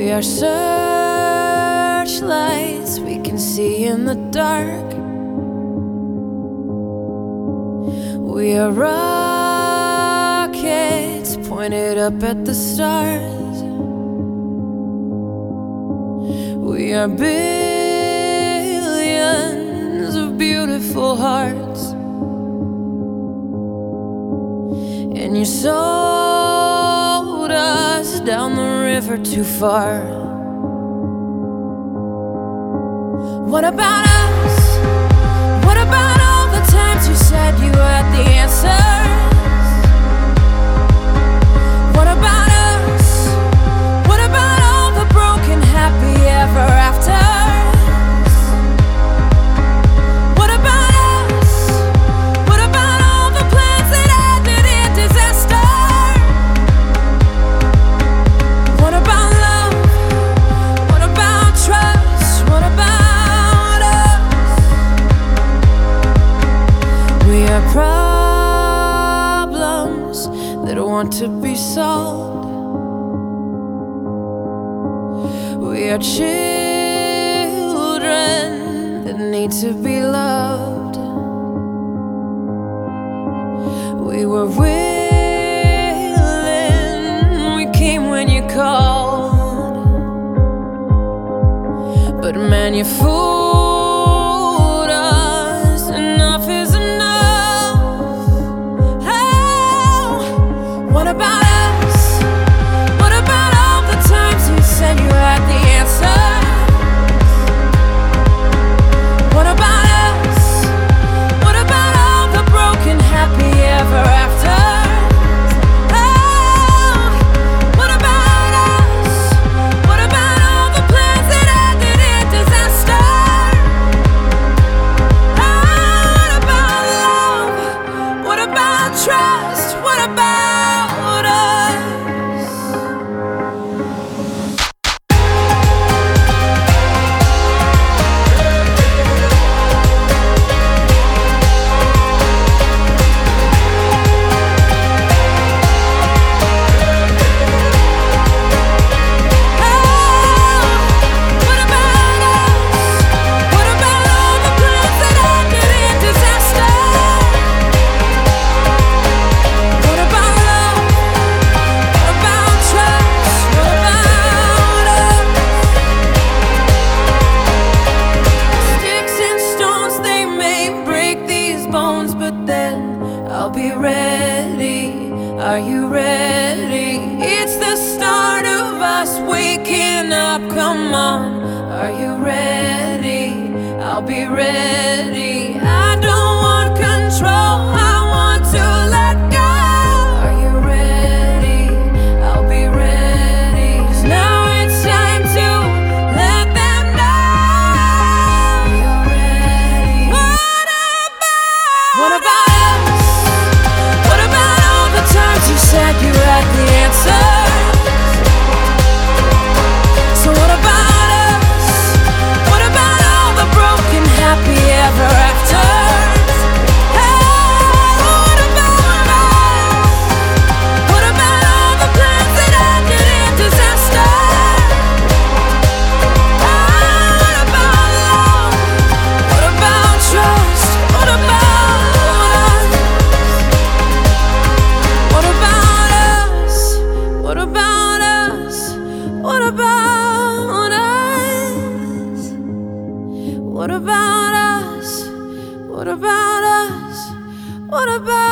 We are searchlights we can see in the dark. We are rockets pointed up at the stars. We are billions of beautiful hearts, and you sold us down the river too far. What about us? What about all the times you said you had the answers? What about us? What about all the broken happy ever afters? What about us? What about all the plans that ended in disaster? What about love? What about trust? What about us? We are problems that want to be solved. We are children that need to be loved. We were willing, we came when you called, but man, you fooled us. Enough is enough. Oh, what about us? What about all the times you said you had the answers? What about us? What about all the broken happy ever afters? Oh, what about us? What about all the plans that ended in disaster? Oh, what about love? What about trust? What about us? What about us? What about all the plans that ended in disaster? What about love? What about trust? What about us? Sticks and stones, they may break these bones, but then I'll be ready. Are you ready? It's the start of us waking up. Come on, are you ready? I'll be ready. I don't want control, I want to let go. Are you ready? I'll be ready. 'Cause now it's time to let them know you're ready. What about us? What about all the times you said you had the answers? So what about us? What about all the broken happy ever afters? Oh, what about us? What about all the plans that ended in disaster? Oh, what about love? What about trust? What about us? What about us? What about us? What about us? What about us? What about us? What about